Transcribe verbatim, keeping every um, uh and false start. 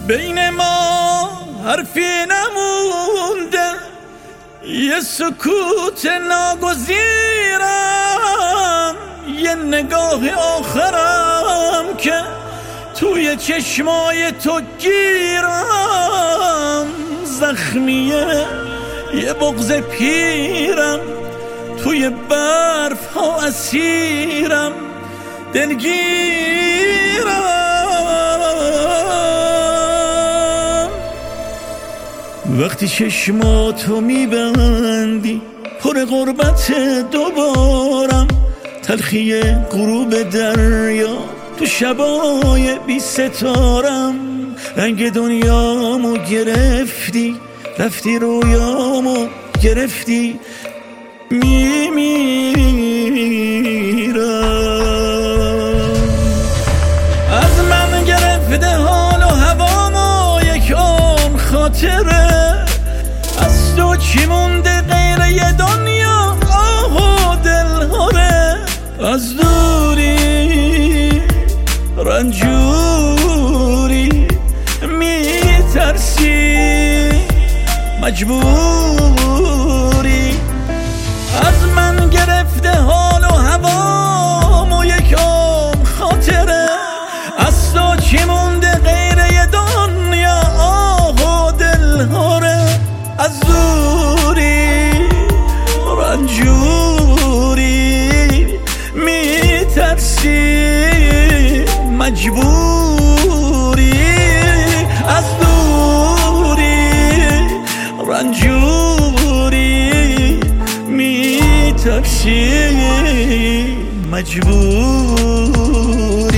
بین ما حرفی نمونده، یه سکوت ناگزیرم، یه نگاه آخرم که توی چشمای تو گیرم. زخمیه یه بغض پیرم، توی برف ها اسیرم، دلگیرم. وقتی چشماتو میبندی پر غربت دوبارم، تلخی غروب دریا تو شبای بی ستارم. رنگ دنیامو گرفتی، رفتی رویامو گرفتی، میمیرم. از من گرفته حال و هوامو یک عمر خاطره، از تو چی مونده غیر یه دنیا آه و دلهاره. از دوری رنجوری میترسی، مجبوری. از من گرفته حال و هوام و یک عمر خاطره، از تو چی مونده غیر یه دنیا آه و دلهاره. از دوری رنجوری میترسی، مجبوری. از دوری رنجوری میترسی، مجبوری.